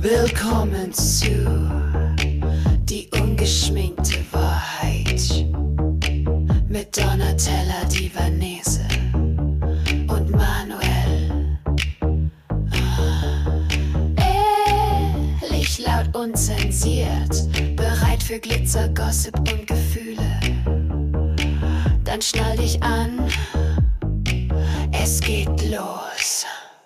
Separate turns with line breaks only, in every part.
Willkommen zu Die ungeschminkte Wahrheit mit Donatella Divanese und Manuel. Ehrlich, laut, unzensiert, bereit für Glitzer, Gossip und Gefühle. Dann schnall dich an, es geht los.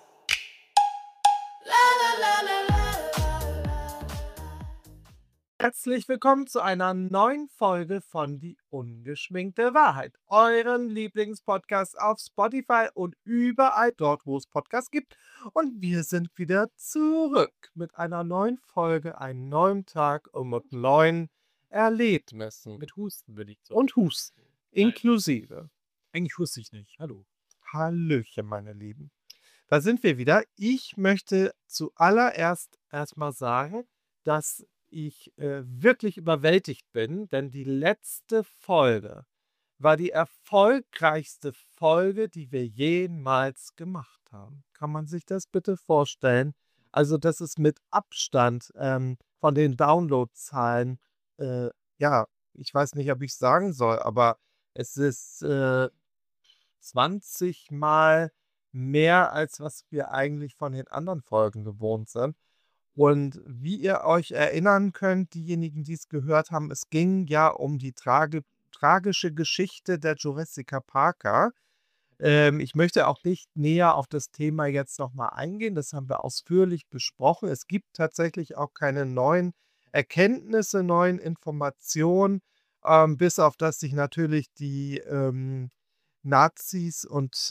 Herzlich willkommen zu einer neuen Folge von Die ungeschminkte Wahrheit, euren Lieblingspodcast auf Spotify und überall dort, wo es Podcasts gibt. Und wir sind wieder zurück mit einer neuen Folge, einem neuen Tag und mit neuen Erlebnissen.
Mit Husten bin ich so.
Und Husten inklusive.
Eigentlich huste ich nicht. Hallo.
Hallöchen, meine Lieben. Da sind wir wieder. Ich möchte zuallererst erstmal sagen, dass ich wirklich überwältigt bin, denn die letzte Folge war die erfolgreichste Folge, die wir jemals gemacht haben. Kann man sich das bitte vorstellen? Also das ist mit Abstand von den Downloadzahlen, ja, ich weiß nicht, ob ich es sagen soll, aber es ist 20 Mal mehr, als was wir eigentlich von den anderen Folgen gewohnt sind. Und wie ihr euch erinnern könnt, diejenigen, die es gehört haben, es ging ja um die tragische Geschichte der Jurassica Parker. Ich möchte auch nicht näher auf das Thema jetzt nochmal eingehen. Das haben wir ausführlich besprochen. Es gibt tatsächlich auch keine neuen Erkenntnisse, neuen Informationen, bis auf dass sich natürlich die Nazis und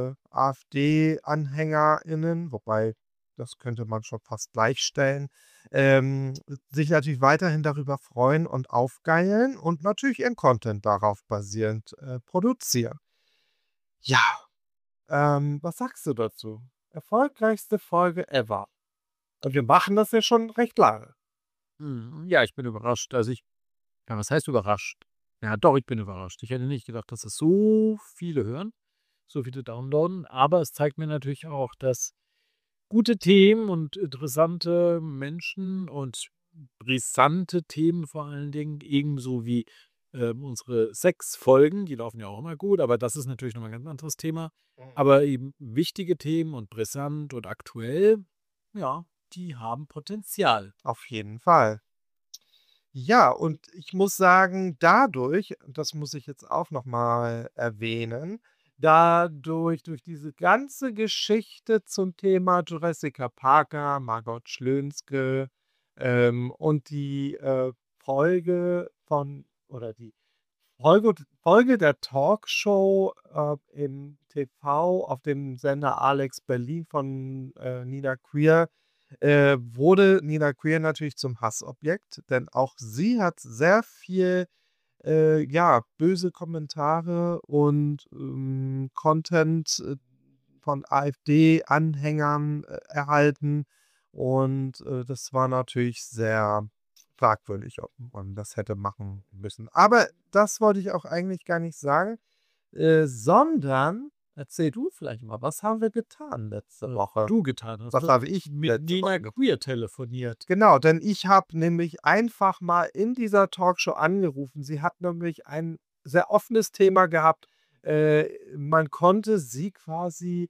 AfD-AnhängerInnen, wobei das könnte man schon fast gleichstellen, sich natürlich weiterhin darüber freuen und aufgeilen und natürlich ihren Content darauf basierend produzieren. Ja, was sagst du dazu? Erfolgreichste Folge ever. Und wir machen das ja schon recht lange.
Ja, ich bin überrascht. Ja, was heißt überrascht? Ja, doch, ich bin überrascht. Ich hätte nicht gedacht, dass es so viele hören, so viele downloaden. Aber es zeigt mir natürlich auch, dass gute Themen und interessante Menschen und brisante Themen vor allen Dingen, ebenso wie unsere 6 Folgen, die laufen ja auch immer gut, aber das ist natürlich nochmal ein ganz anderes Thema. Aber eben wichtige Themen und brisant und aktuell, ja, die haben Potenzial.
Auf jeden Fall. Ja, und ich muss sagen, dadurch, das muss ich jetzt auch nochmal erwähnen, durch diese ganze Geschichte zum Thema Jurassica Parker, Margot Schlönske und die Folge die Folge der Talkshow im TV auf dem Sender Alex Berlin von Nina Queer, wurde Nina Queer natürlich zum Hassobjekt, denn auch sie hat sehr viel ja, böse Kommentare und Content von AfD-Anhängern erhalten. Und das war natürlich sehr fragwürdig, ob man das hätte machen müssen. Aber das wollte ich auch eigentlich gar nicht sagen, sondern erzähl du vielleicht mal, was haben wir getan letzte Woche?
Du getan hast.
Was habe ich
mit
letzte
Nina
Woche
Queer telefoniert.
Genau, denn ich habe nämlich einfach mal in dieser Talkshow angerufen. Sie hat nämlich ein sehr offenes Thema gehabt. Man konnte sie quasi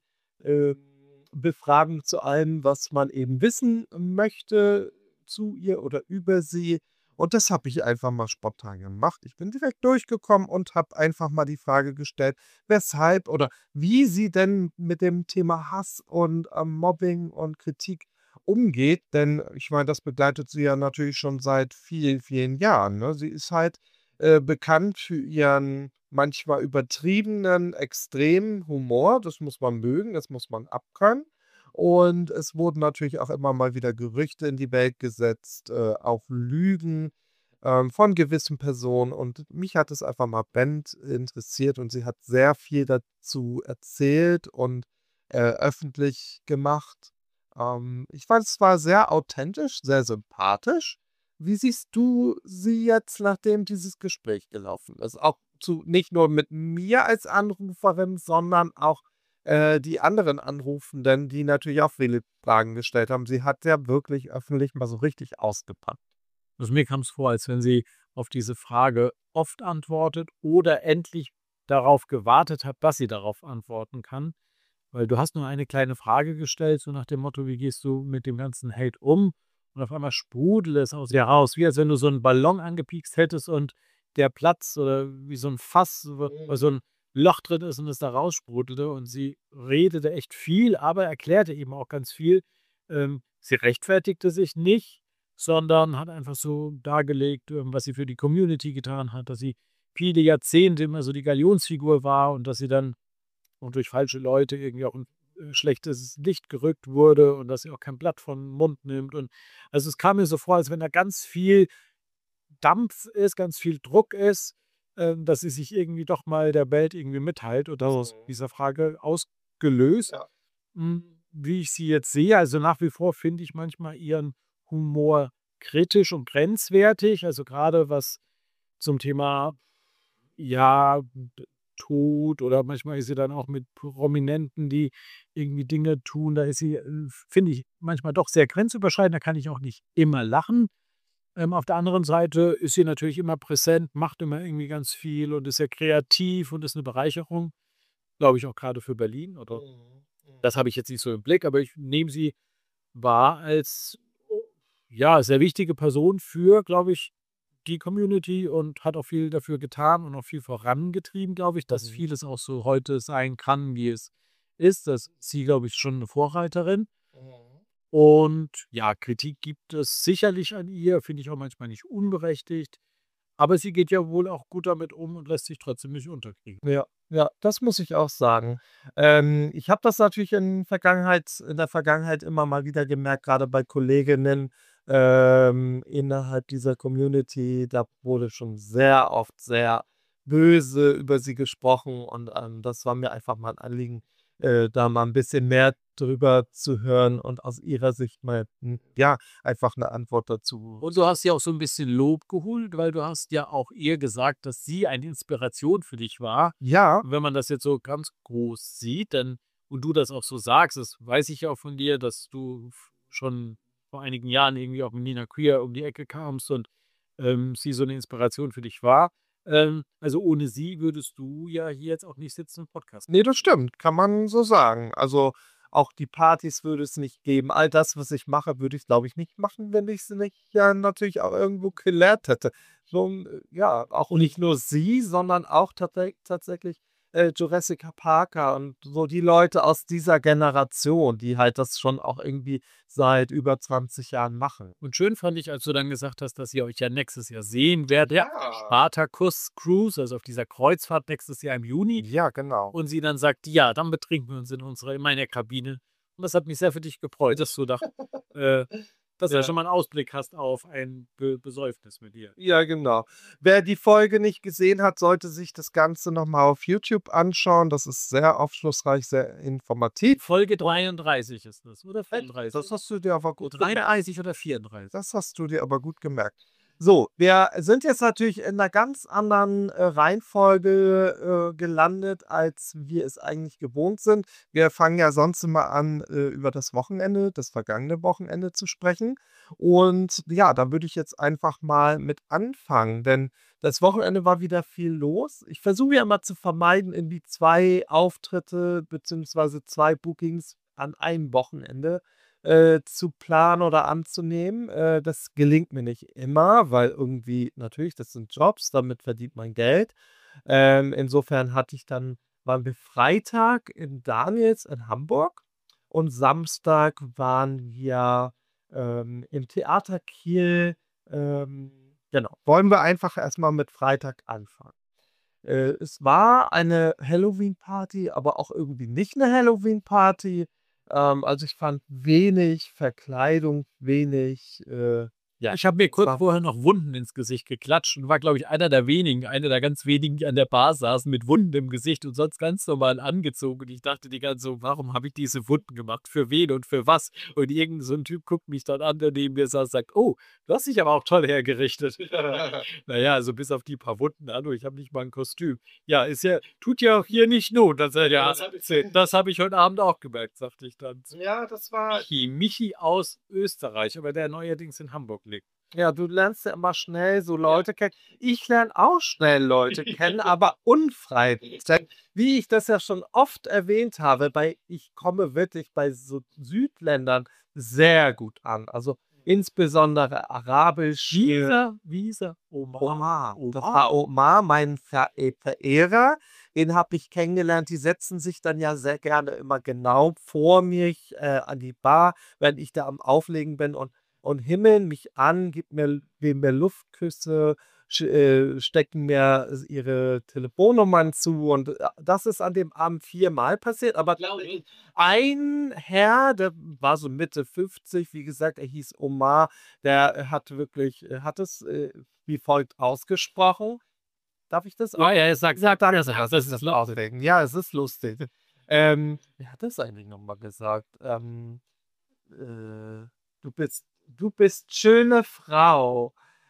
befragen zu allem, was man eben wissen möchte zu ihr oder über sie. Und das habe ich einfach mal spontan gemacht. Ich bin direkt durchgekommen und habe einfach mal die Frage gestellt, weshalb oder wie sie denn mit dem Thema Hass und Mobbing und Kritik umgeht, denn ich meine, das begleitet sie ja natürlich schon seit vielen, vielen Jahren. Ne? Sie ist halt bekannt für ihren manchmal übertriebenen, extremen Humor. Das muss man mögen, das muss man abkönnen. Und es wurden natürlich auch immer mal wieder Gerüchte in die Welt gesetzt, auch Lügen von gewissen Personen. Und mich hat es einfach mal brennend interessiert und sie hat sehr viel dazu erzählt und öffentlich gemacht. Ich fand es war sehr authentisch, sehr sympathisch. Wie siehst du sie jetzt, nachdem dieses Gespräch gelaufen ist? Auch nicht nur mit mir als Anruferin, sondern auch die anderen Anrufenden, die natürlich auch viele Fragen gestellt haben. Sie hat ja wirklich öffentlich mal so richtig ausgepackt.
Also mir kam es vor, als wenn sie auf diese Frage oft antwortet oder endlich darauf gewartet hat, dass sie darauf antworten kann. Weil du hast nur eine kleine Frage gestellt, so nach dem Motto, wie gehst du mit dem ganzen Hate um? Und auf einmal sprudelt es aus dir raus, wie als wenn du so einen Ballon angepiekst hättest und der platzt oder wie so ein Fass, wo so ein Loch drin ist und es da raussprudelte. Und sie redete echt viel, aber erklärte eben auch ganz viel. Sie rechtfertigte sich nicht, sondern hat einfach so dargelegt, was sie für die Community getan hat, dass sie viele Jahrzehnte immer so die Galionsfigur war und dass sie dann und durch falsche Leute irgendwie auch in schlechtes Licht gerückt wurde und dass sie auch kein Blatt vom Mund nimmt. Und also es kam mir so vor, als wenn da ganz viel Dampf ist, ganz viel Druck ist, dass sie sich irgendwie doch mal der Welt irgendwie mitteilt und aus dieser Frage ausgelöst.
Ja.
Wie ich sie jetzt sehe, also nach wie vor finde ich manchmal ihren Humor kritisch und grenzwertig, also gerade was zum Thema, ja, Tod oder manchmal ist sie dann auch mit Prominenten, die irgendwie Dinge tun, da ist sie, finde ich, manchmal doch sehr grenzüberschreitend, da kann ich auch nicht immer lachen. Auf der anderen Seite ist sie natürlich immer präsent, macht immer irgendwie ganz viel und ist sehr kreativ und ist eine Bereicherung, glaube ich auch gerade für Berlin oder das habe ich jetzt nicht so im Blick, aber ich nehme sie wahr als, ja, sehr wichtige Person für, glaube ich, die Community und hat auch viel dafür getan und auch viel vorangetrieben, glaube ich, dass vieles auch so heute sein kann, wie es ist. Das ist sie, glaube ich, schon eine Vorreiterin. Und ja, Kritik gibt es sicherlich an ihr, finde ich auch manchmal nicht unberechtigt. Aber sie geht ja wohl auch gut damit um und lässt sich trotzdem nicht unterkriegen.
Ja, das muss ich auch sagen. Ich habe das natürlich in der Vergangenheit immer mal wieder gemerkt, gerade bei Kolleginnen innerhalb dieser Community. Da wurde schon sehr oft sehr böse über sie gesprochen und das war mir einfach mal ein Anliegen, da mal ein bisschen mehr drüber zu hören und aus ihrer Sicht mal, ja, einfach eine Antwort dazu.
Und du hast ja auch so ein bisschen Lob geholt, weil du hast ja auch ihr gesagt, dass sie eine Inspiration für dich war.
Ja,
Und wenn man das jetzt so ganz groß sieht, dann und du das auch so sagst, das weiß ich ja auch von dir, dass du schon vor einigen Jahren irgendwie auch mit Nina Queer um die Ecke kamst und sie so eine Inspiration für dich war. Also ohne sie würdest du ja hier jetzt auch nicht sitzen und Podcast.
nee, das stimmt, kann man so sagen. Also auch die Partys würde es nicht geben. All das, was ich mache, würde ich, glaube ich, nicht machen, wenn ich es nicht natürlich auch irgendwo gelernt hätte. So, ja, auch nicht nur sie, sondern auch tatsächlich Jurassic Parker und so die Leute aus dieser Generation, die halt das schon auch irgendwie seit über 20 Jahren machen.
Und schön fand ich, als du dann gesagt hast, dass ihr euch ja nächstes Jahr sehen werdet.
Ja.
Spartacus Cruise, also auf dieser Kreuzfahrt nächstes Jahr im Juni.
Ja, genau.
Und sie dann sagt, ja, dann betrinken wir uns in meiner Kabine. Und das hat mich sehr für dich gefreut, dass du dass du
Ja.
schon mal einen Ausblick hast auf ein Besäufnis mit dir.
Ja, genau. Wer die Folge nicht gesehen hat, sollte sich das Ganze nochmal auf YouTube anschauen. Das ist sehr aufschlussreich, sehr informativ.
Folge 33 ist das, oder 34?
Das hast du dir aber gut gemerkt.
33 oder 34.
Das hast du dir aber gut gemerkt. So, wir sind jetzt natürlich in einer ganz anderen Reihenfolge gelandet, als wir es eigentlich gewohnt sind. Wir fangen ja sonst immer an, über das vergangene Wochenende zu sprechen. Und ja, da würde ich jetzt einfach mal mit anfangen, denn das Wochenende war wieder viel los. Ich versuche ja immer zu vermeiden, irgendwie 2 Auftritte bzw. 2 Bookings an einem Wochenende zu planen oder anzunehmen. Das gelingt mir nicht immer, weil irgendwie natürlich, das sind Jobs, damit verdient man Geld. Insofern waren wir Freitag in Daniels in Hamburg und Samstag waren wir im Theater Kiel. Genau. Wollen wir einfach erstmal mit Freitag anfangen. Es war eine Halloween-Party, aber auch irgendwie nicht eine Halloween-Party. Also ich fand wenig Verkleidung, wenig Ja,
Ich habe mir kurz
war-
vorher noch Wunden ins Gesicht geklatscht und war, glaube ich, einer der ganz wenigen, die an der Bar saßen mit Wunden im Gesicht und sonst ganz normal angezogen. Und ich dachte die ganze Zeit so, warum habe ich diese Wunden gemacht? Für wen und für was? Und irgend so ein Typ guckt mich dann an, der neben mir saß und sagt, oh, du hast dich aber auch toll hergerichtet. Naja, also bis auf die paar Wunden an, und ich habe nicht mal ein Kostüm. Ja, ist ja, tut ja auch hier nicht Not. Das habe ich heute Abend auch gemerkt, sagte ich dann.
Ja, das war.
Michi aus Österreich, aber der neuerdings in Hamburg liegt.
Ja, du lernst ja immer schnell so Leute kennen. Ich lerne auch schnell Leute kennen, aber unfreiwillig. Denn wie ich das ja schon oft erwähnt habe, ich komme wirklich bei so Südländern sehr gut an. Also insbesondere Arabisch.
Visa,
Omar. Das war Omar, mein Verehrer. Den habe ich kennengelernt. Die setzen sich dann ja sehr gerne immer genau vor mich an die Bar, wenn ich da am Auflegen bin und himmeln mich an, geben mir Luftküsse, stecken mir ihre Telefonnummern zu. Und das ist an dem Abend 4-mal passiert. Aber ein Herr, der war so Mitte 50, wie gesagt, er hieß Omar, der hat es wie folgt ausgesprochen. Darf ich das auch?
Ja, sag das. Das ist
Ausreden. Ja, es ist lustig. Wer hat das eigentlich nochmal gesagt? Du bist schöne Frau.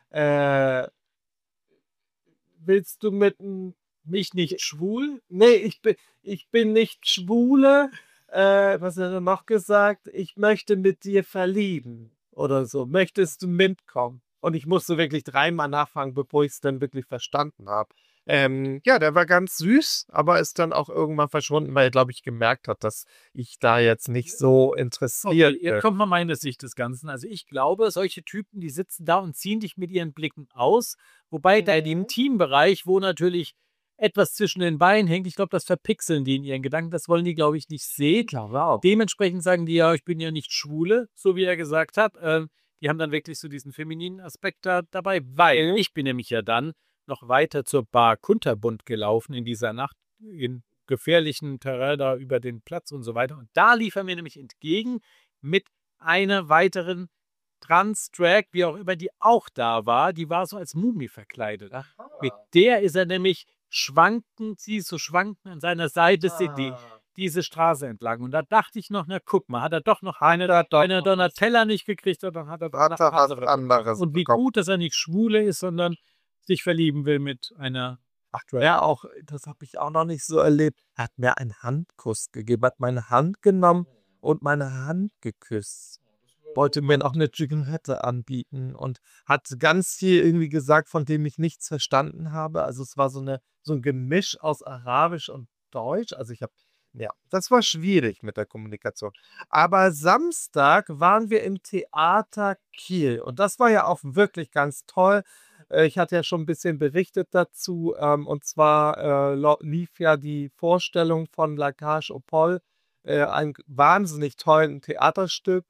Willst du
mich nicht schwul?
Nee, ich bin nicht Schwule. Was hat er noch gesagt? Ich möchte mit dir verlieben oder so. Möchtest du mitkommen? Und ich musste wirklich 3-mal nachfragen, bevor ich es dann wirklich verstanden habe. Ja, der war ganz süß, aber ist dann auch irgendwann verschwunden, weil er, glaube ich, gemerkt hat, dass ich da jetzt nicht so interessiert
Hier
bin.
kommt mal meine Sicht des Ganzen. Also ich glaube, solche Typen, die sitzen da und ziehen dich mit ihren Blicken aus, wobei da im Intimbereich, wo natürlich etwas zwischen den Beinen hängt, ich glaube, das verpixeln die in ihren Gedanken, das wollen die, glaube ich, nicht sehen.
Klar,
Dementsprechend sagen die, ja, ich bin ja nicht Schwule, so wie er gesagt hat. Die haben dann wirklich so diesen femininen Aspekt da dabei, weil ich bin nämlich ja dann noch weiter zur Bar Kunterbund gelaufen in dieser Nacht, in gefährlichen Terrain da über den Platz und so weiter. Und da lief er mir nämlich entgegen mit einer weiteren Trans-Drag, wie auch immer, die auch da war. Die war so als Mumie verkleidet. Mit der ist er nämlich schwankend, sie ist so schwankend an seiner Seite, diese Straße entlang. Und da dachte ich noch, na guck mal, hat er doch noch eine Donatella nicht gekriegt, oder dann hat er
was anderes
und wie
bekommen.
gut, dass er nicht Schwule ist, sondern sich verlieben will mit einer
Ja, auch, das habe ich auch noch nicht so erlebt. Er hat mir einen Handkuss gegeben, hat meine Hand genommen und meine Hand geküsst. Wollte mir auch eine Zigarette anbieten und hat ganz viel irgendwie gesagt, von dem ich nichts verstanden habe. Also es war so ein Gemisch aus Arabisch und Deutsch. Also ja, das war schwierig mit der Kommunikation. Aber Samstag waren wir im Theater Kiel und das war ja auch wirklich ganz toll. Ich hatte ja schon ein bisschen berichtet dazu. Und zwar lief ja die Vorstellung von La Cage aux Folles, ein wahnsinnig tolles Theaterstück.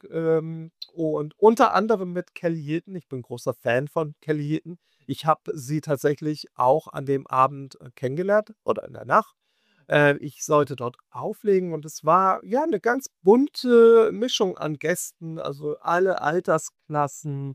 Und unter anderem mit Kelly Hilton. Ich bin großer Fan von Kelly Hilton. Ich habe sie tatsächlich auch an dem Abend kennengelernt oder in der Nacht. Ich sollte dort auflegen und es war ja eine ganz bunte Mischung an Gästen, also alle Altersklassen,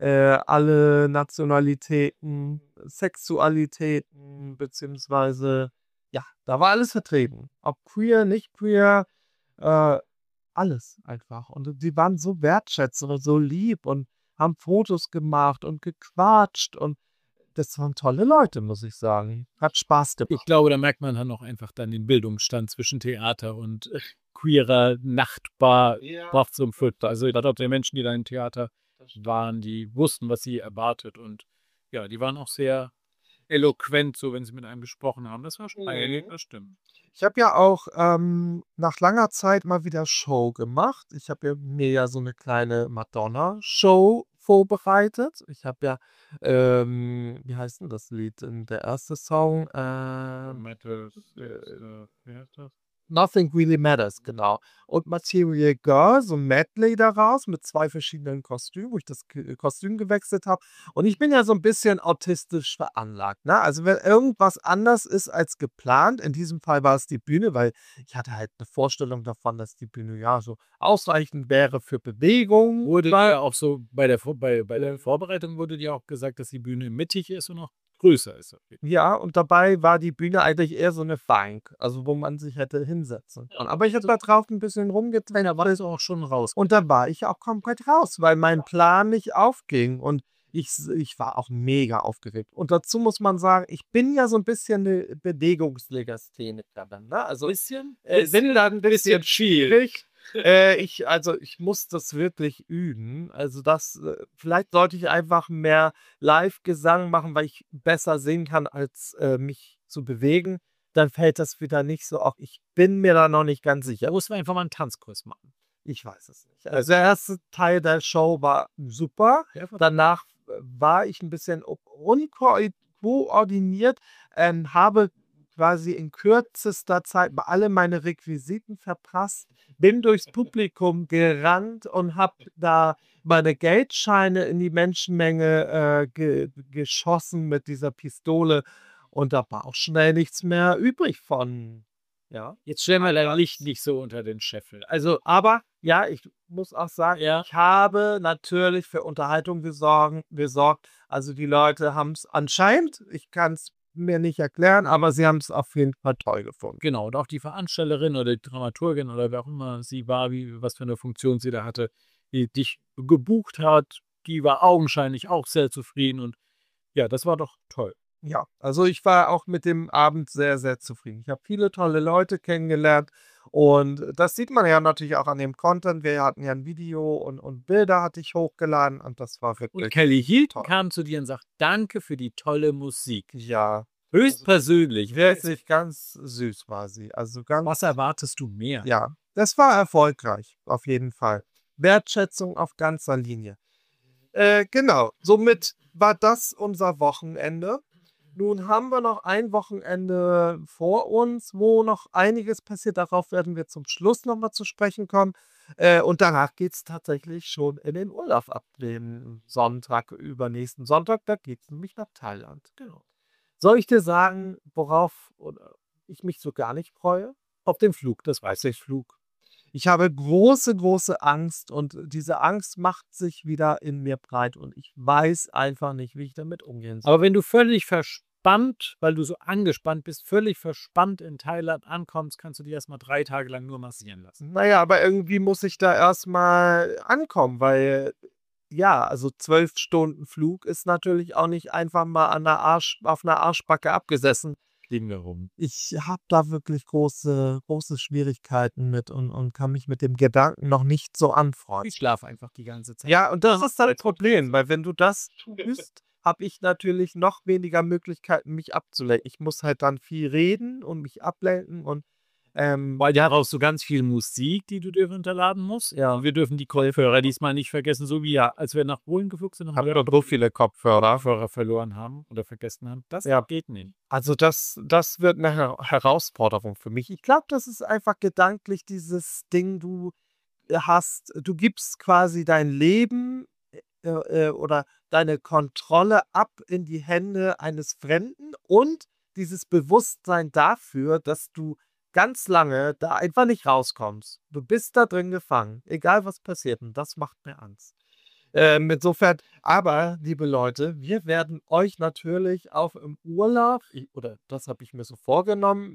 alle Nationalitäten, Sexualitäten, beziehungsweise, ja, da war alles vertreten. Ob queer, nicht queer, äh, alles einfach. Und die waren so wertschätzend und so lieb und haben Fotos gemacht und gequatscht und das waren tolle Leute, muss ich sagen. Hat Spaß gemacht.
Ich glaube, da merkt man dann auch einfach dann den Bildungsstand zwischen Theater und queerer Nachtbar braucht zum Futter. Also ich glaube, die Menschen, die da im Theater waren, die wussten, was sie erwartet. Und ja, die waren auch sehr eloquent, so wenn sie mit einem gesprochen haben. Das war schon das stimmt.
Ich habe ja auch nach langer Zeit mal wieder Show gemacht. Ich habe mir ja so eine kleine Madonna-Show vorbereitet. Ich habe ja, wie heißt denn das Lied? Der erste Song?
Metal, wie heißt das?
Nothing Really Matters, genau. Und Material Girl, so ein Medley daraus mit 2 verschiedenen Kostümen, wo ich das Kostüm gewechselt habe. Und ich bin ja so ein bisschen autistisch veranlagt, ne? Also, wenn irgendwas anders ist als geplant, in diesem Fall war es die Bühne, weil ich hatte halt eine Vorstellung davon, dass die Bühne, ja, so ausreichend wäre für Bewegung.
Wurde ja auch so bei der Vorbereitung wurde dir auch gesagt, dass die Bühne mittig ist und noch größer ist.
Ja, und dabei war die Bühne eigentlich eher so eine Bank, also wo man sich hätte hinsetzen können. Aber ich habe da drauf ein bisschen
Da
rumgetrampelt
warst du auch schon raus.
und da war ich auch komplett raus, weil mein Plan nicht aufging und ich war auch mega aufgeregt. Und dazu muss man sagen, ich bin ja so ein bisschen 'ne Bewegungslegastheniker dann, ne? Also,
Bisschen?
bin da 'n bisschen
viel.
schwierig. Ich muss das wirklich üben. Also, vielleicht sollte ich einfach mehr Live-Gesang machen, weil ich besser singen kann, als, mich zu bewegen. Dann fällt das wieder nicht so auf. Ich bin mir da noch nicht ganz
Da
sicher.
musst du einfach mal einen Tanzkurs machen.
Ich weiß es nicht. Also, der erste Teil der Show war super. Danach, war ich ein bisschen koordiniert, habe quasi in kürzester Zeit alle meine Requisiten verprasst, bin durchs Publikum gerannt und habe da meine Geldscheine in die Menschenmenge, geschossen mit dieser Pistole und da war auch schnell nichts mehr übrig von, ja.
Jetzt stellen wir dein Licht nicht so unter den Scheffel. Also,
Aber ja, ich muss auch sagen,
Ja.
ich habe natürlich für Unterhaltung gesorgt. Also, die Leute haben es anscheinend, ich kann es mir nicht erklären, aber sie haben es auf jeden Fall toll gefunden.
genau, und auch die Veranstalterin oder die Dramaturgin oder wer auch immer sie war, was für eine Funktion sie da hatte, die dich gebucht hat, die war augenscheinlich auch sehr zufrieden und ja, das war doch toll.
Ja, also ich war auch mit dem Abend sehr, sehr zufrieden. Ich habe viele tolle Leute kennengelernt und das sieht man ja natürlich auch an dem Content. Wir hatten ja ein Video und Bilder hatte ich hochgeladen und das war
Und
wirklich
Kelly Hilton
toll.
kam zu dir und sagt, danke für die tolle Musik.
Ja,
Höchstpersönlich.
wirklich ganz süß war sie. Also ganz,
Was erwartest du mehr?
ja, das war erfolgreich, auf jeden Fall. Wertschätzung auf ganzer Linie. Genau, somit war das unser Wochenende. Nun haben wir noch ein Wochenende vor uns, wo noch einiges passiert. Darauf werden wir zum Schluss nochmal zu sprechen kommen. Und danach geht es tatsächlich schon in den Urlaub ab dem Sonntag, übernächsten Sonntag. Da geht es nämlich nach Thailand. Genau. Soll ich dir sagen, worauf ich mich so gar nicht freue? Auf den Flug, das weiß ich, Flug. Ich habe große, große Angst und diese Angst macht sich wieder in mir breit und ich weiß einfach nicht, wie ich damit umgehen soll.
Aber wenn du völlig verspannt, weil du so angespannt bist, völlig verspannt in Thailand ankommst, kannst du dir erstmal 3 Tage lang nur massieren lassen.
Naja, aber irgendwie muss ich da erstmal ankommen, weil, ja, also 12 Stunden Flug ist natürlich auch nicht einfach mal auf einer Arschbacke abgesessen.
Fliegen wir rum.
Ich habe da wirklich große, große Schwierigkeiten mit und kann mich mit dem Gedanken noch nicht so anfreunden.
Ich schlafe einfach die ganze Zeit.
Ja, und das ist das Problem, weil wenn du das tust, habe ich natürlich noch weniger Möglichkeiten, mich abzulenken. Ich muss halt dann viel reden und mich ablenken und
Weil da brauchst du ganz viel Musik, die du dir runterladen musst.
Ja.
Wir dürfen die Kopfhörer diesmal nicht vergessen, so wie als wir nach Polen geflogen sind und
habe noch so viele Kopfhörer.
Kopfhörer verloren haben oder vergessen haben. Das
Ja.
geht nicht.
Also das wird eine Herausforderung für mich. Ich glaube, das ist einfach gedanklich dieses Ding, du gibst quasi dein Leben oder deine Kontrolle ab in die Hände eines Fremden und dieses Bewusstsein dafür, dass du ganz lange da einfach nicht rauskommst. Du bist da drin gefangen, egal was passiert und das macht mir Angst. Insofern, aber liebe Leute, wir werden euch natürlich auch im Urlaub, oder das habe ich mir so vorgenommen,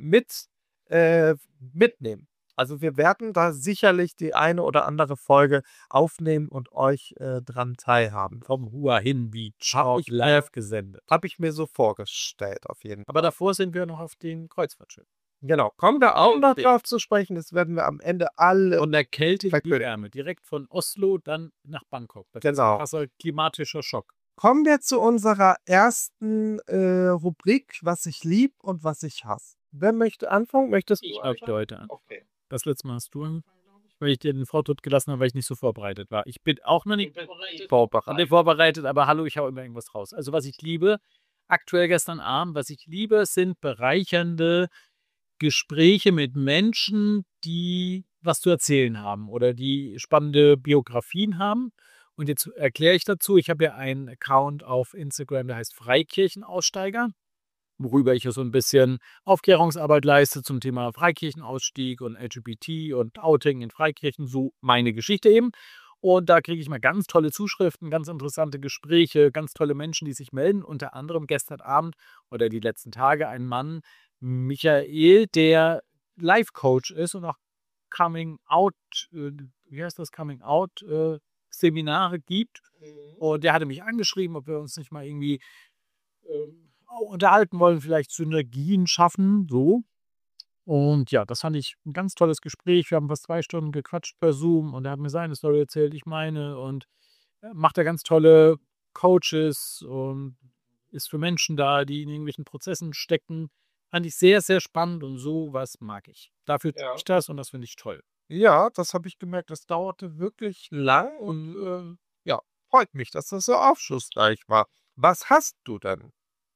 mitnehmen. Also wir werden da sicherlich die eine oder andere Folge aufnehmen und euch dran teilhaben.
Vom Hua Hin Beach
Hab ich-
live gesendet.
Habe ich mir so vorgestellt, auf jeden Fall.
Aber davor sind wir noch auf den Kreuzfahrtschiff.
Genau, kommen wir auch noch drauf zu sprechen. Das werden wir am Ende alle.
Von der Kälte in die
Verkünden.
Wärme. Direkt von Oslo dann nach Bangkok. Das ist
Genau.
ein krasser klimatischer Schock.
Kommen wir zu unserer ersten Rubrik, was ich lieb und was ich hasse. Wer möchte anfangen? Möchtest du?
Ich fange heute an.
Okay.
Das letzte Mal hast du angefangen, glaube ich, weil ich dir den Vortritt gelassen habe, weil ich nicht so vorbereitet war. Ich bin auch noch nicht vorbereitet, aber hallo, ich hau immer irgendwas raus. Also was ich liebe, aktuell gestern Abend, was ich liebe, sind bereichernde Gespräche mit Menschen, die was zu erzählen haben oder die spannende Biografien haben. Und jetzt erkläre ich dazu, ich habe ja einen Account auf Instagram, der heißt Freikirchenaussteiger, worüber ich ja so ein bisschen Aufklärungsarbeit leiste zum Thema Freikirchenausstieg und LGBT und Outing in Freikirchen, so meine Geschichte eben. Und da kriege ich mal ganz tolle Zuschriften, ganz interessante Gespräche, ganz tolle Menschen, die sich melden. Unter anderem gestern Abend oder die letzten Tage ein Mann, Michael, der Life-Coach ist und auch Coming Out, wie heißt das, Coming Out Seminare gibt. Und der hatte mich angeschrieben, ob wir uns nicht mal irgendwie unterhalten wollen, vielleicht Synergien schaffen, so. Und ja, das fand ich ein ganz tolles Gespräch. Wir haben fast 2 Stunden gequatscht per Zoom und er hat mir seine Story erzählt, ich meine. Und macht da ganz tolle Coaches und ist für Menschen da, die in irgendwelchen Prozessen stecken. Fand ich sehr, sehr spannend und sowas mag ich. Dafür tue
Ja.
ich das und das finde ich toll.
Ja, das habe ich gemerkt. Das dauerte wirklich lang und ja, freut mich, dass das so aufschlussreich war. Was hast du denn?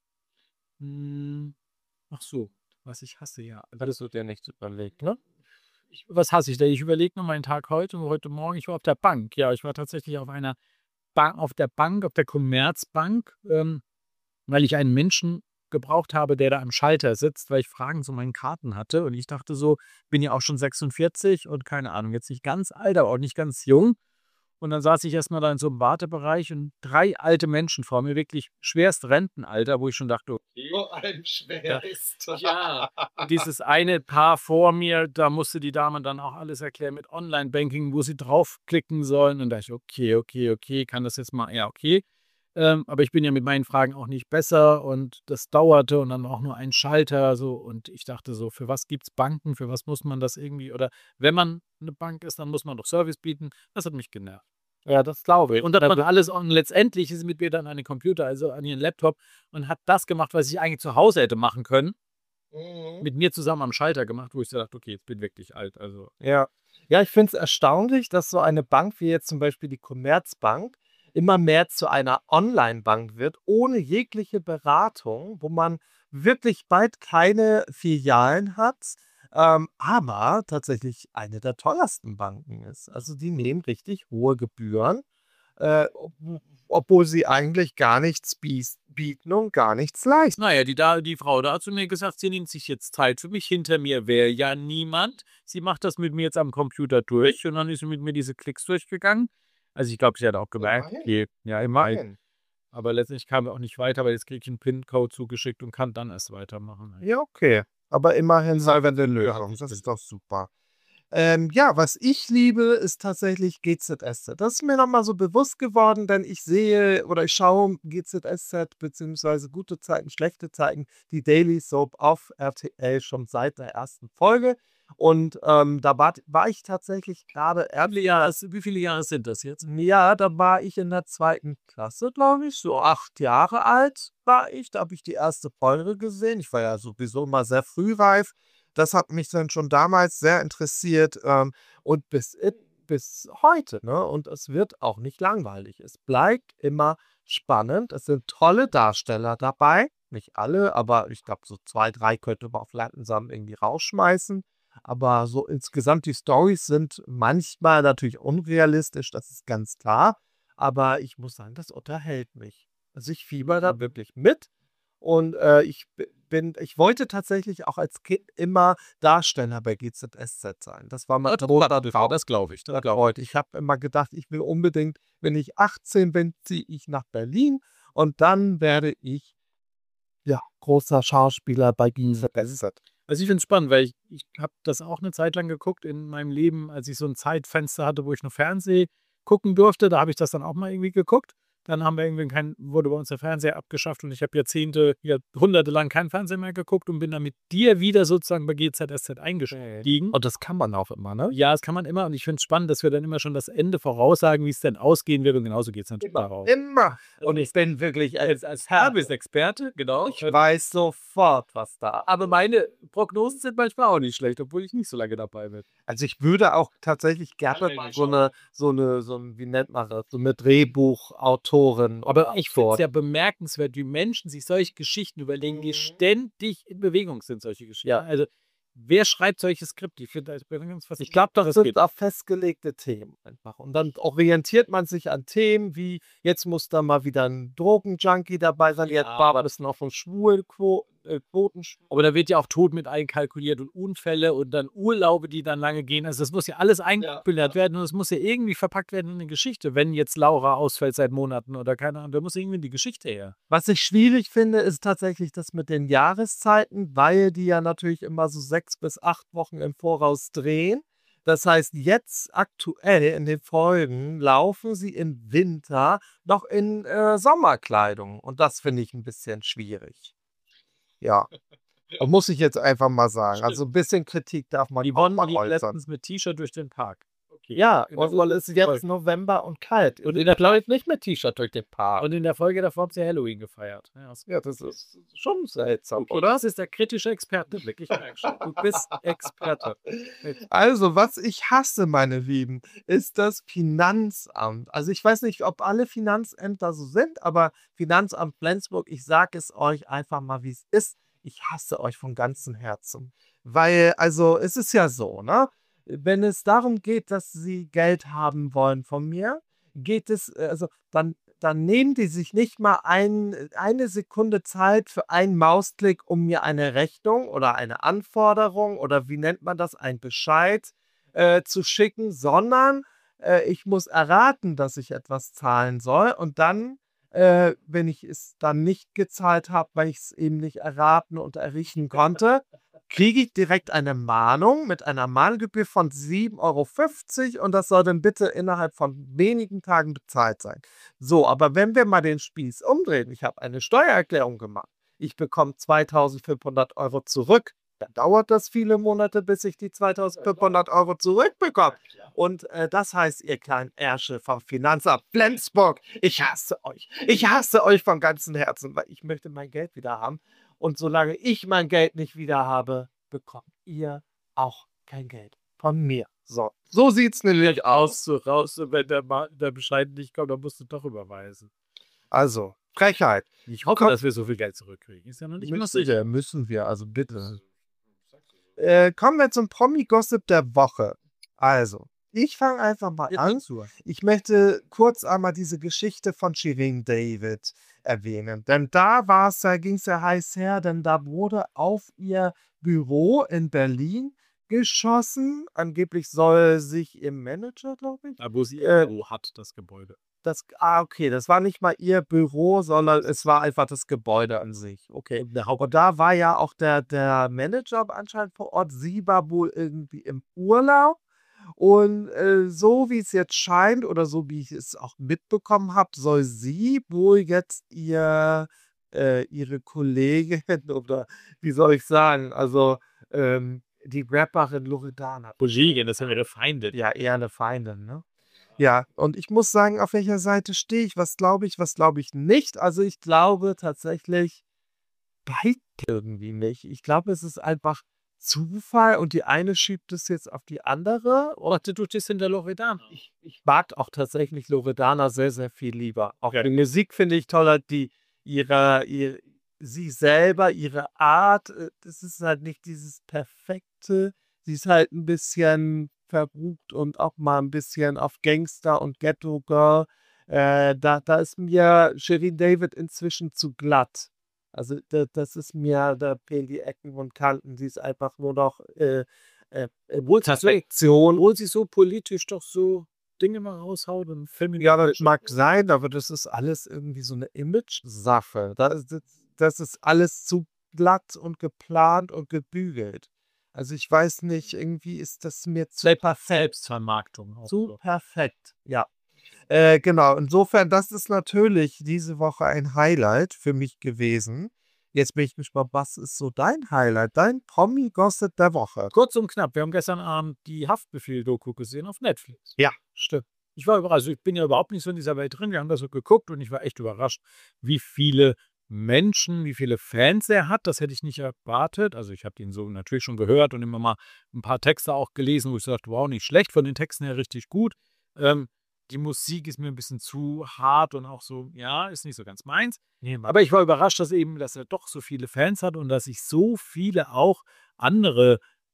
Ach so, was ich hasse, ja.
Hattest du dir nichts überlegt, ne?
Was hasse ich da? Ich überlege nur meinen Tag heute und heute Morgen. Ich war auf der Bank. Ja, ich war tatsächlich auf einer auf der Bank, auf der Commerzbank, weil ich einen Menschen gebraucht habe, der da am Schalter sitzt, weil ich Fragen zu meinen Karten hatte. Und ich dachte so, bin ja auch schon 46 und keine Ahnung, jetzt nicht ganz alt, aber auch nicht ganz jung. Und dann saß ich erstmal da in so einem Wartebereich und 3 alte Menschen vor mir, wirklich schwerst Rentenalter, wo ich schon dachte,
So ein schwer ist.
ja. Und dieses eine Paar vor mir, da musste die Dame dann auch alles erklären mit Online-Banking, wo sie draufklicken sollen. Und da dachte ich, okay, kann das jetzt mal, ja, okay. Aber ich bin ja mit meinen Fragen auch nicht besser und das dauerte und dann auch nur ein Schalter so und ich dachte so, für was gibt es Banken, für was muss man das irgendwie oder wenn man eine Bank ist, dann muss man doch Service bieten. Das hat mich genervt.
Ja, das glaube ich.
Und dann hat man alles und letztendlich ist sie mit mir dann an den Computer, also an ihren Laptop und hat das gemacht, was ich eigentlich zu Hause hätte machen können, mit mir zusammen am Schalter gemacht, wo ich so dachte, okay, jetzt bin ich wirklich alt. Also
Ja. Ja, ich finde es erstaunlich, dass so eine Bank wie jetzt zum Beispiel die Commerzbank immer mehr zu einer Online-Bank wird, ohne jegliche Beratung, wo man wirklich bald keine Filialen hat, aber tatsächlich eine der teuersten Banken ist. Also die nehmen richtig hohe Gebühren, obwohl sie eigentlich gar nichts bieten und gar nichts leisten.
naja, die Frau da hat zu mir gesagt, sie nimmt sich jetzt Zeit für mich. Hinter mir wäre ja niemand. Sie macht das mit mir jetzt am Computer durch und dann ist sie mit mir diese Klicks durchgegangen. Also ich glaube, sie hat auch gemerkt,
Immerhin.
okay, ja, immerhin.
Immerhin.
Aber letztendlich kam wir auch nicht weiter, weil jetzt kriege ich einen PIN-Code zugeschickt und kann dann erst weitermachen.
Ja, okay. Aber immerhin salvende Lösung. Das ist doch super. Ja, was ich liebe, ist tatsächlich GZSZ. Das ist mir nochmal so bewusst geworden, denn ich sehe oder ich schaue GZSZ beziehungsweise Gute Zeiten, Schlechte Zeiten, die Daily Soap auf RTL schon seit der ersten Folge. Und da war ich tatsächlich gerade
Wie viele Jahre sind das jetzt?
ja, da war ich in der 2. Klasse, glaube ich, so 8 Jahre alt war ich. Da habe ich die erste Folge gesehen. Ich war ja sowieso immer sehr frühreif. Das hat mich dann schon damals sehr interessiert und bis heute, ne? Und es wird auch nicht langweilig. Es bleibt immer spannend. Es sind tolle Darsteller dabei. Nicht alle, aber ich glaube, so 2, 3 könnte man auf langsam irgendwie rausschmeißen. Aber so insgesamt die Storys sind manchmal natürlich unrealistisch, das ist ganz klar. Aber ich muss sagen, das unterhält mich. Also ich fieber da wirklich mit. Und ich wollte tatsächlich auch als Kind immer Darsteller bei GZSZ sein. Das war mein großer Traum.
Das glaube ich.
Ich habe immer gedacht, ich will unbedingt, wenn ich 18 bin, ziehe ich nach Berlin und dann werde ich ja großer Schauspieler bei GZSZ.
Also ich finde es spannend, weil ich habe das auch eine Zeit lang geguckt in meinem Leben, als ich so ein Zeitfenster hatte, wo ich noch Fernsehen gucken durfte. Da habe ich das dann auch mal irgendwie geguckt. Dann haben wir irgendwie wurde bei uns der Fernseher abgeschafft und ich habe Jahrhunderte lang keinen Fernseher mehr geguckt und bin dann mit dir wieder sozusagen bei GZSZ eingestiegen.
Und das kann man auch immer, ne?
Ja, das kann man immer und ich finde es spannend, dass wir dann immer schon das Ende voraussagen, wie es denn ausgehen wird und genauso geht es natürlich darauf.
Immer. Und ich bin wirklich als
Experte, genau.
Ich weiß sofort, was da.
Aber meine Prognosen sind manchmal auch nicht schlecht, obwohl ich nicht so lange dabei bin.
Also ich würde auch tatsächlich gerne mal wie nennt man das, so eine Drehbuchautorin.
Aber ich finde es ja bemerkenswert, wie Menschen sich solche Geschichten überlegen, die ständig in Bewegung sind, solche Geschichten.
Ja.
Also wer schreibt solche Skripte? Ich finde, ich bin ganz
Ich
fasziniert,
glaube,
wie
das
das
sind
geht.
auch festgelegte Themen einfach. Und dann orientiert man sich an Themen wie, jetzt muss da mal wieder ein Drogenjunkie dabei sein, jetzt
Ja,
war
aber,
das noch von Quoten.
aber da wird ja auch Tod mit einkalkuliert und Unfälle und dann Urlaube, die dann lange gehen. Also das muss ja alles einkalkuliert werden und es muss ja irgendwie verpackt werden in eine Geschichte. Wenn jetzt Laura ausfällt seit Monaten oder keine Ahnung, da muss irgendwie die Geschichte her.
Was ich schwierig finde, ist tatsächlich das mit den Jahreszeiten, weil die ja natürlich immer so 6 bis 8 Wochen im Voraus drehen. Das heißt, jetzt aktuell in den Folgen laufen sie im Winter noch in Sommerkleidung. Und das finde ich ein bisschen schwierig. Ja, muss ich jetzt einfach mal sagen. Also ein bisschen Kritik darf man auch
Yvonne
mal
lief
äußern.
letztens mit T-Shirt durch den Park. Okay.
Ja,
In der
weil es ist jetzt November und kalt. Und in der Folge nicht mit T-Shirt durch den Park.
Und in der Folge davor haben sie Halloween gefeiert. Ja,
Ja, das ist schon seltsam,
okay.
oder?
Das ist der kritische Expertenblick. Ich merke schon. Du bist Experte.
Also, was ich hasse, meine Lieben, ist das Finanzamt. Also, ich weiß nicht, ob alle Finanzämter so sind, aber Finanzamt Flensburg, ich sage es euch einfach mal, wie es ist. Ich hasse euch von ganzem Herzen. Weil, also, es ist ja so, ne? Wenn es darum geht, dass sie Geld haben wollen von mir, geht es, also, dann nehmen die sich nicht mal eine Sekunde Zeit für einen Mausklick, um mir eine Rechnung oder eine Anforderung oder wie nennt man das, ein Bescheid zu schicken, sondern ich muss erraten, dass ich etwas zahlen soll. Und dann, wenn ich es dann nicht gezahlt habe, weil ich es eben nicht erraten und errichten konnte, kriege ich direkt eine Mahnung mit einer Mahngebühr von 7,50 € und das soll dann bitte innerhalb von wenigen Tagen bezahlt sein. So, aber wenn wir mal den Spieß umdrehen, ich habe eine Steuererklärung gemacht, ich bekomme 2.500 € zurück, dann dauert das viele Monate, bis ich die 2.500 € zurückbekomme. Und das heißt, ihr kleinen Ärsche vom Finanzamt Flensburg, ich hasse euch. Ich hasse euch von ganzem Herzen, weil ich möchte mein Geld wieder haben. Und solange ich mein Geld nicht wieder habe, bekommt ihr auch kein Geld von mir. So sieht es nämlich aus.
Raus, wenn der Bescheid nicht kommt, dann musst du doch überweisen.
Also, Frechheit.
Ich hoffe, dass wir so viel Geld zurückkriegen. Ist ja noch nicht sicher.
Müssen wir, also bitte. Kommen wir zum Promi-Gossip der Woche. Also, ich fange einfach mal an. Ich möchte kurz einmal diese Geschichte von Shirin David erwähnen. Denn da ging es ja heiß her, denn da wurde auf ihr Büro in Berlin geschossen. Angeblich soll sich ihr Manager, glaube ich.
Wo sie ihr Büro hat, das Gebäude.
Okay, das war nicht mal ihr Büro, sondern es war einfach das Gebäude an sich. Okay. Und da war ja auch der Manager anscheinend vor Ort. Sie war wohl irgendwie im Urlaub. Und so wie es jetzt scheint oder so wie ich es auch mitbekommen habe, soll sie wohl jetzt ihre Kollegin oder wie soll ich sagen, also die Rapperin Loredana.
Kollegin, das sind ihre Feinde.
Ja, eher eine Feindin, ne? Ja, und ich muss sagen, auf welcher Seite stehe ich, was glaube ich nicht. Also ich glaube tatsächlich beide irgendwie nicht. Ich glaube, es ist einfach Zufall und die eine schiebt es jetzt auf die andere.
Warte, du stehst hinter Loredana.
Ich mag auch tatsächlich Loredana sehr, sehr viel lieber. Auch die Musik finde ich toller, sie selber, ihre Art, das ist halt nicht dieses Perfekte. Sie ist halt ein bisschen verrucht und auch mal ein bisschen auf Gangster und Ghetto Girl. Da ist mir Shirin David inzwischen zu glatt. Also das ist mir, da fehlen die Ecken und Kanten. Sie ist einfach nur noch Perfektion.
Obwohl sie so politisch doch so Dinge mal raushaut und Filme.
Ja, das mag sein, aber das ist alles irgendwie so eine Image-Sache. Das ist alles zu glatt und geplant und gebügelt. Also ich weiß nicht, irgendwie ist das mir zu perfekt.
Selbstvermarktung. Auch
Zu
so.
perfekt, ja. Genau, insofern, das ist natürlich diese Woche ein Highlight für mich gewesen. Jetzt bin ich gespannt, was ist so dein Highlight, dein Promi-Gossip der Woche?
Kurz und knapp, wir haben gestern Abend die Haftbefehl-Doku gesehen auf Netflix.
Ja.
Stimmt. Ich war überrascht, ich bin ja überhaupt nicht so in dieser Welt drin, wir haben das so geguckt und ich war echt überrascht, wie viele Menschen, wie viele Fans er hat, das hätte ich nicht erwartet. Also ich habe den so natürlich schon gehört und immer mal ein paar Texte auch gelesen, wo ich sagte, wow, nicht schlecht, von den Texten her richtig gut. Die Musik ist mir ein bisschen zu hart und auch so, ja, ist nicht so ganz meins.
Nee,
Aber ich war überrascht, dass er doch so viele Fans hat und dass sich so viele auch andere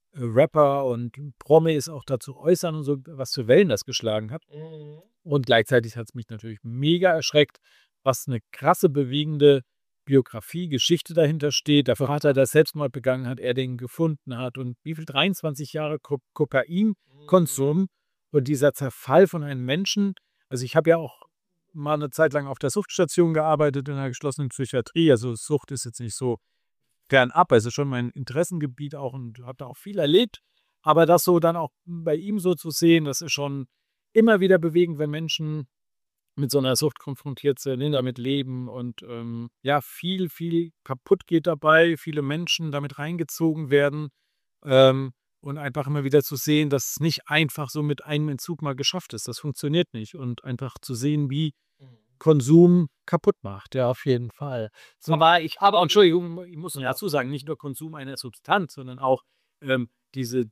Rapper und Promis auch dazu äußern und so, was für Wellen das geschlagen hat. Und gleichzeitig hat es mich natürlich mega erschreckt, was eine krasse, bewegende Biografie, Geschichte dahinter steht. Der Vater, der Selbstmord begangen hat, er den gefunden hat und wie viel 23 Jahre Kokainkonsum und dieser Zerfall von einem Menschen. Also ich habe ja auch mal eine Zeit lang auf der Suchtstation gearbeitet in einer geschlossenen Psychiatrie. Also Sucht ist jetzt nicht so fernab, also schon mein Interessengebiet auch und habe da auch viel erlebt. Aber das so dann auch bei ihm so zu sehen, das ist schon immer wieder bewegend, wenn Menschen mit so einer Sucht konfrontiert sind, damit leben und ja, viel, viel kaputt geht dabei, viele Menschen damit reingezogen werden und einfach immer wieder zu sehen, dass es nicht einfach so mit einem Entzug mal geschafft ist. Das funktioniert nicht und einfach zu sehen, wie Konsum kaputt macht, ja, auf jeden Fall. So, aber Entschuldigung, ich muss noch dazu sagen, nicht nur Konsum einer Substanz, sondern auch diese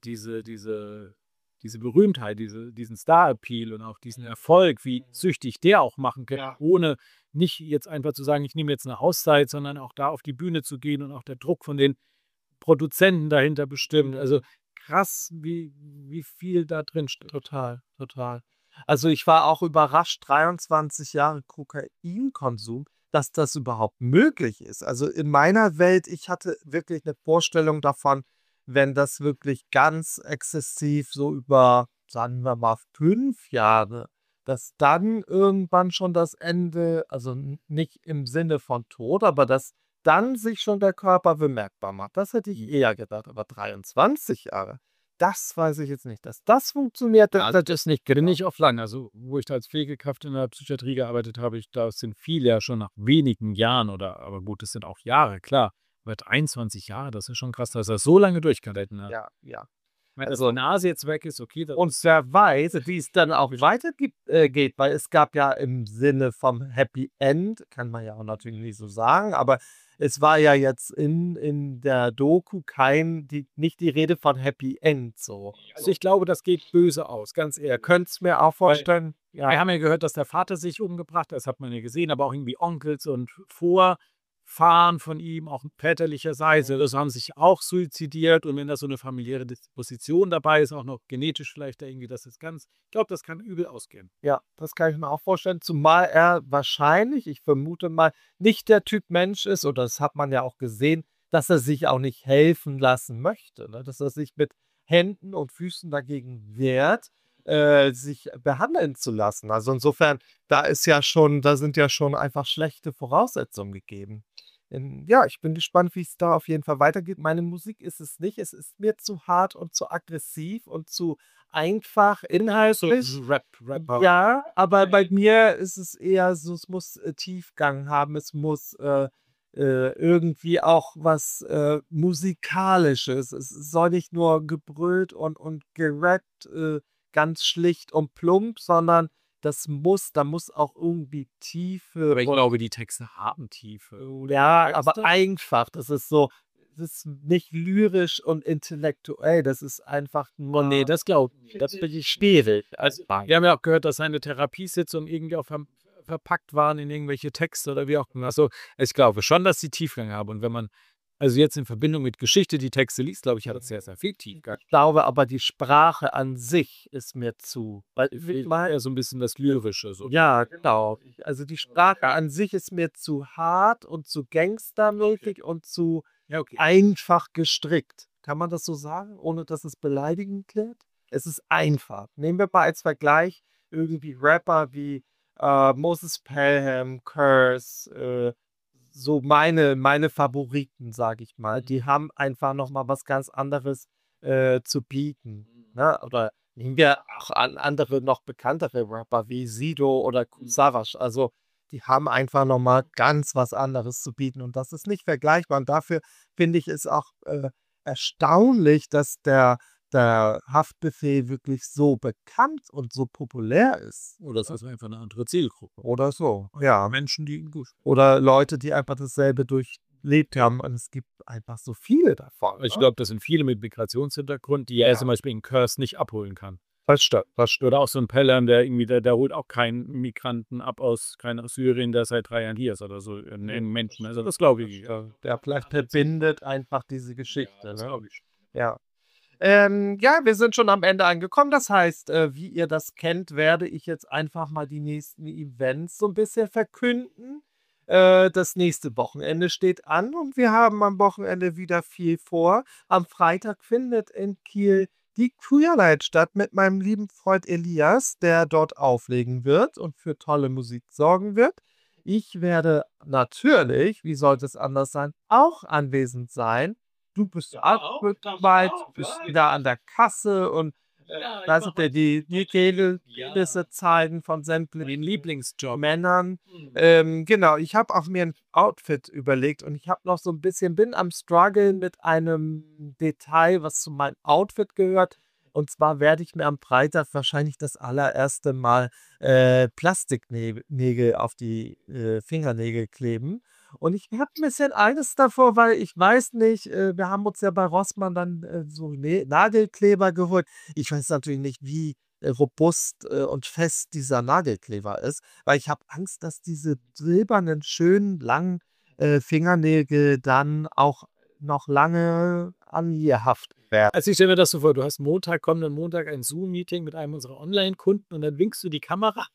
Berühmtheit, diesen Star-Appeal und auch diesen Erfolg, wie süchtig der auch machen kann, ohne nicht jetzt einfach zu sagen, ich nehme jetzt eine Auszeit, sondern auch da auf die Bühne zu gehen und auch der Druck von den Produzenten dahinter bestimmt. Also krass, wie viel da drin steht.
Total, total. Also ich war auch überrascht, 23 Jahre Kokainkonsum, dass das überhaupt möglich ist. Also in meiner Welt, ich hatte wirklich eine Vorstellung davon, wenn das wirklich ganz exzessiv so über, sagen wir mal, 5 Jahre, dass dann irgendwann schon das Ende, also nicht im Sinne von Tod, aber dass dann sich schon der Körper bemerkbar macht. Das hätte ich eher gedacht, aber 23 Jahre. Das weiß ich jetzt nicht, dass das funktioniert.
Das ist nicht auf lang. Also, wo ich da als Pflegekraft in der Psychiatrie gearbeitet habe, da sind viele ja schon nach wenigen Jahren aber gut, das sind auch Jahre, klar. Aber 23 Jahre, das ist schon krass, dass er so lange durchgehalten hat.
Ja.
Wenn also Nase jetzt weg ist, okay.
Und wer weiß, wie es dann auch weitergeht, weil es gab ja im Sinne vom Happy End, kann man ja auch natürlich nicht so sagen, aber es war ja jetzt in der Doku nicht die Rede von Happy End so.
Also ich glaube, das geht böse aus, ganz ehrlich.
Könnt es mir auch vorstellen.
Wir haben ja gehört, dass der Vater sich umgebracht hat, das hat man ja gesehen, aber auch irgendwie Onkels und Vorfahren von ihm, auch väterlicherseits, das haben sich auch suizidiert und wenn da so eine familiäre Disposition dabei ist, auch noch genetisch vielleicht irgendwie, ich glaube, das kann übel ausgehen.
Ja, das kann ich mir auch vorstellen, zumal er wahrscheinlich, ich vermute mal, nicht der Typ Mensch ist, oder das hat man ja auch gesehen, dass er sich auch nicht helfen lassen möchte, ne? Dass er sich mit Händen und Füßen dagegen wehrt, sich behandeln zu lassen. Also insofern, da sind ja schon einfach schlechte Voraussetzungen gegeben. Ja, ich bin gespannt, wie es da auf jeden Fall weitergeht. Meine Musik ist es nicht. Es ist mir zu hart und zu aggressiv und zu einfach inhaltlich.
Rapper.
Ja, aber bei mir ist es eher so, es muss Tiefgang haben, es muss irgendwie auch was Musikalisches. Es soll nicht nur gebrüllt und gerappt, ganz schlicht und plump, sondern da muss auch irgendwie Tiefe.
Aber ich glaube, die Texte haben Tiefe.
Ja, aber einfach. Das ist nicht lyrisch und intellektuell. Das ist einfach nur.
Nee, das glaube ich.
Das finde ich schwierig.
Also, wir haben ja auch gehört, dass seine Therapiesitzungen irgendwie auch verpackt waren in irgendwelche Texte oder wie auch immer. Also, ich glaube schon, dass sie Tiefgang haben. Und wenn man also jetzt in Verbindung mit Geschichte die Texte liest, glaube ich, hat das sehr, sehr viel Tiefgang.
Ich glaube aber, die Sprache an sich ist mir zu. Weil
ja so ein bisschen das Lyrische. So.
Ja, genau. Also die Sprache an sich ist mir zu hart und zu gangstermäßig und zu einfach gestrickt. Kann man das so sagen, ohne dass es beleidigend klingt? Es ist einfach. Nehmen wir mal als Vergleich irgendwie Rapper wie Moses Pelham, Curse, so meine Favoriten, sage ich mal. Die haben einfach noch mal was ganz anderes zu bieten. Ne? Oder nehmen wir auch an andere noch bekanntere Rapper wie Sido oder Savage. Also die haben einfach noch mal ganz was anderes zu bieten und das ist nicht vergleichbar. Und dafür finde ich es auch erstaunlich, dass der Haftbefehl wirklich so bekannt und so populär ist.
Oder das ist einfach eine andere Zielgruppe.
Oder so, ja.
Menschen, die ihn gut.
Oder Leute, die einfach dasselbe durchlebt haben. Und es gibt einfach so viele davon.
Ich glaube, das sind viele mit Migrationshintergrund, die er zum Beispiel in Curse nicht abholen kann.
Das stimmt.
Oder auch so ein Pelham, der irgendwie, der holt auch keinen Migranten ab keinen aus Syrien, der seit 3 Jahren hier ist oder so, einen Menschen. Also das glaube ich.
Der vielleicht verbindet einfach diese Geschichte.
Das
ne?
glaube ich.
Ja. Ja, wir sind schon am Ende angekommen. Das heißt, wie ihr das kennt, werde ich jetzt einfach mal die nächsten Events so ein bisschen verkünden. Das nächste Wochenende steht an und wir haben am Wochenende wieder viel vor. Am Freitag findet in Kiel die Queerlight statt mit meinem lieben Freund Elias, der dort auflegen wird und für tolle Musik sorgen wird. Ich werde natürlich, wie sollte es anders sein, auch anwesend sein. Du bist ja auch mit dabei, du bist wieder an der Kasse und da sind ja die Geldnisse zeigen von sämtlichen
Lieblingsjob.
Männern. Genau, ich habe auch mir ein Outfit überlegt und ich habe noch so ein bisschen, bin am Struggeln mit einem Detail, was zu meinem Outfit gehört. Und zwar werde ich mir am Freitag wahrscheinlich das allererste Mal Plastiknägel auf die Fingernägel kleben. Und ich habe ein bisschen Angst davor, weil ich weiß nicht, wir haben uns ja bei Rossmann dann so Nagelkleber geholt. Ich weiß natürlich nicht, wie robust und fest dieser Nagelkleber ist, weil ich habe Angst, dass diese silbernen, schönen, langen Fingernägel dann auch noch lange angehaftet werden.
Also ich stelle mir das so vor, du hast kommenden Montag ein Zoom-Meeting mit einem unserer Online-Kunden und dann winkst du die Kamera.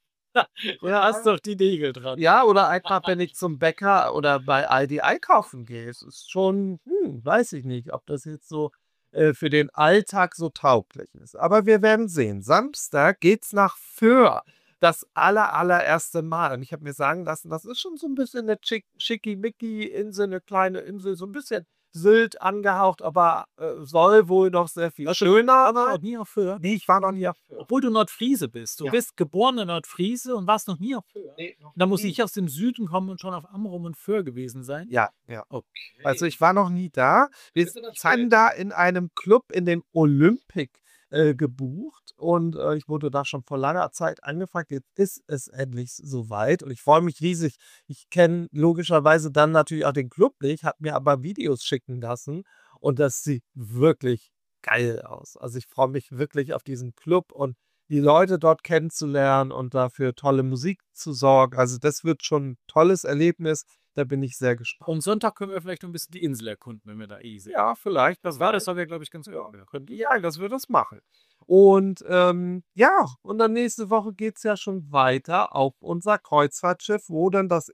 Ja, hast doch die Nägel dran.
Ja, oder einfach, wenn ich zum Bäcker oder bei Aldi einkaufen gehe. Es ist schon, weiß ich nicht, ob das jetzt so für den Alltag so tauglich ist. Aber wir werden sehen. Samstag geht's nach Föhr. Das allererste Mal. Und ich habe mir sagen lassen, das ist schon so ein bisschen eine Schickimicki-Insel, eine kleine Insel, so ein bisschen Sylt angehaucht, aber soll wohl noch sehr viel schöner
Aber
sein.
nie auf Föhr.
Nee, ich war noch nie auf Föhr.
Obwohl du Nordfriese bist. Du
Ja.
bist geborener Nordfriese und warst noch nie auf Föhr.
Nee, noch
Da muss
nie.
ich aus dem Süden kommen und schon auf Amrum und Föhr gewesen sein.
Ja.
Okay.
Also ich war noch nie da. Wir sind da in einem Club in den Olympic gebucht und ich wurde da schon vor langer Zeit angefragt. Jetzt ist es endlich soweit und ich freue mich riesig. Ich kenne logischerweise dann natürlich auch den Club nicht, habe mir aber Videos schicken lassen und das sieht wirklich geil aus. Also ich freue mich wirklich auf diesen Club und die Leute dort kennenzulernen und dafür tolle Musik zu sorgen. Also das wird schon ein tolles Erlebnis. Da bin ich sehr gespannt.
Und Sonntag können wir vielleicht noch ein bisschen die Insel erkunden, wenn wir da sind.
Ja, vielleicht.
Das wäre, glaube ich, ganz gut.
Ja, das wird das machen. Und ja, und dann nächste Woche geht es ja schon weiter auf unser Kreuzfahrtschiff, wo dann das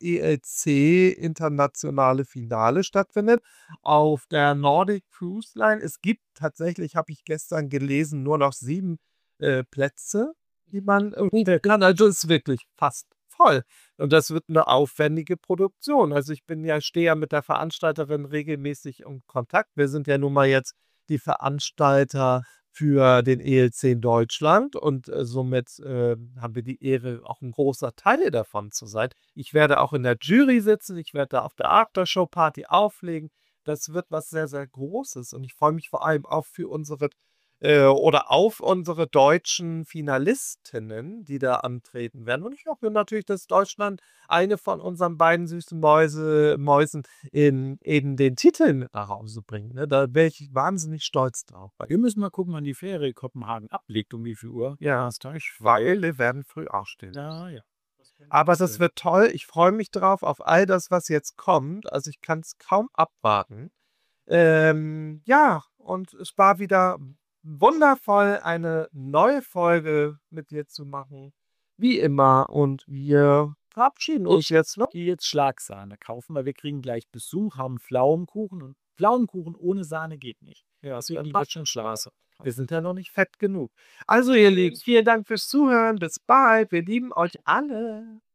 ELC internationale Finale stattfindet, auf der Nordic Cruise Line. Es gibt tatsächlich, habe ich gestern gelesen, nur noch 7 Plätze, die man irgendwie kann. Also es ist wirklich fast voll. Und das wird eine aufwendige Produktion. Also stehe ja mit der Veranstalterin regelmäßig in Kontakt. Wir sind ja nun mal jetzt die Veranstalter für den ELC in Deutschland und somit haben wir die Ehre, auch ein großer Teil davon zu sein. Ich werde auch in der Jury sitzen, ich werde da auf der Aftershow-Party auflegen. Das wird was sehr, sehr Großes und ich freue mich vor allem auch für auf unsere deutschen Finalistinnen, die da antreten werden. Und ich hoffe natürlich, dass Deutschland eine von unseren beiden süßen Mäusen in den Titeln nach Hause bringt. Ne? Da wäre ich wahnsinnig stolz drauf.
Wir müssen mal gucken, wann die Fähre Kopenhagen ablegt, um wie viel Uhr.
Ja, weil wir werden früh aufstehen.
Ja.
Aber das wird toll. Ich freue mich drauf, auf all das, was jetzt kommt. Also ich kann es kaum abwarten. Ja, und es war wieder wundervoll, eine neue Folge mit dir zu machen. Wie immer. Und wir verabschieden uns jetzt noch.
Die jetzt Schlagsahne kaufen, weil wir kriegen gleich Besuch, haben Pflaumenkuchen und Pflaumenkuchen ohne Sahne geht nicht.
Ja,
Das ist wie die Straße.
wir sind ja noch nicht fett genug. Also ihr Lieben, vielen Dank fürs Zuhören. Bis bald. Wir lieben euch alle.